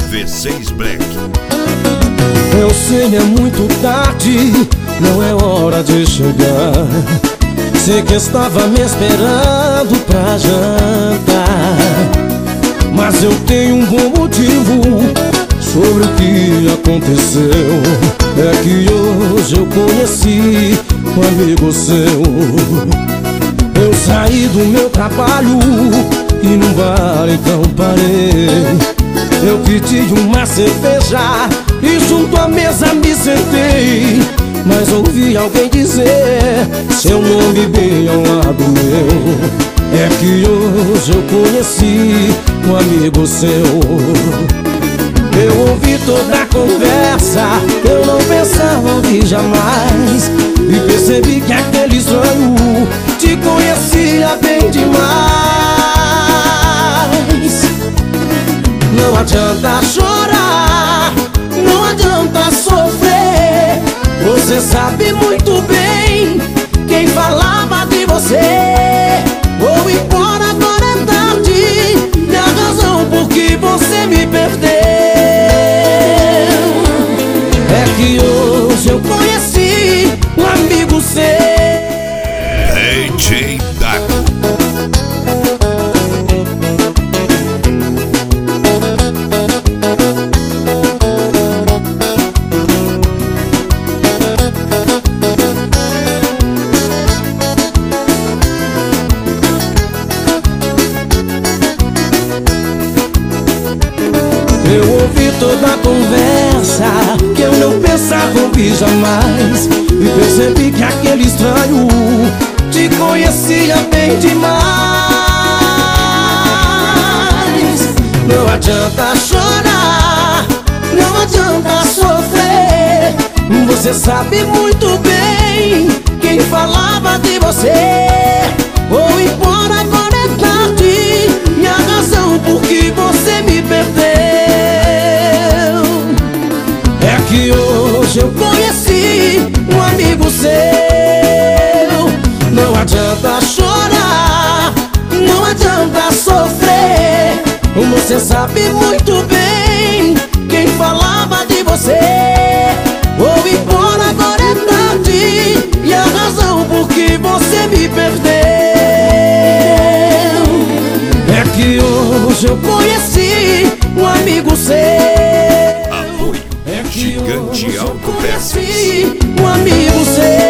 V6 Black. Eu sei, é muito tarde, não é hora de chegar. Sei que estava me esperando pra jantar, mas eu tenho um bom motivo sobre o que aconteceu. É que hoje eu conheci um amigo seu. Eu saí do meu trabalho e num bar então parei. Eu pedi uma cerveja e junto à mesa me sentei, mas ouvi alguém dizer seu nome bem ao lado meu. É que hoje eu conheci um amigo seu. Eu ouvi toda a conversa, eu não pensava ouvir jamais, e percebi que aquele estranho te conhecia bem demais. Não adianta chorar, não adianta sofrer. Você sabe muito bem quem falava de você. Vou embora, agora é tarde, e a razão por que você me perdeu é que hoje eu conheci um amigo seu. DJ Dago. Eu ouvi toda a conversa que eu não pensava ouvir jamais, e percebi que aquele estranho te conhecia bem demais. Não adianta chorar, não adianta sofrer. Você sabe muito bem quem falava de você. Vou embora, agora é tarde, e a razão por que você me perdeu é que hoje eu conheci um amigo seu. Não adianta chorar, não adianta sofrer. Você sabe muito bem quem falava de você. Vou embora, agora é tarde, e a razão por que você me perdeu é que hoje eu conheci um amigo seu. Apoio Gigante Autopeças. Um amigo seu.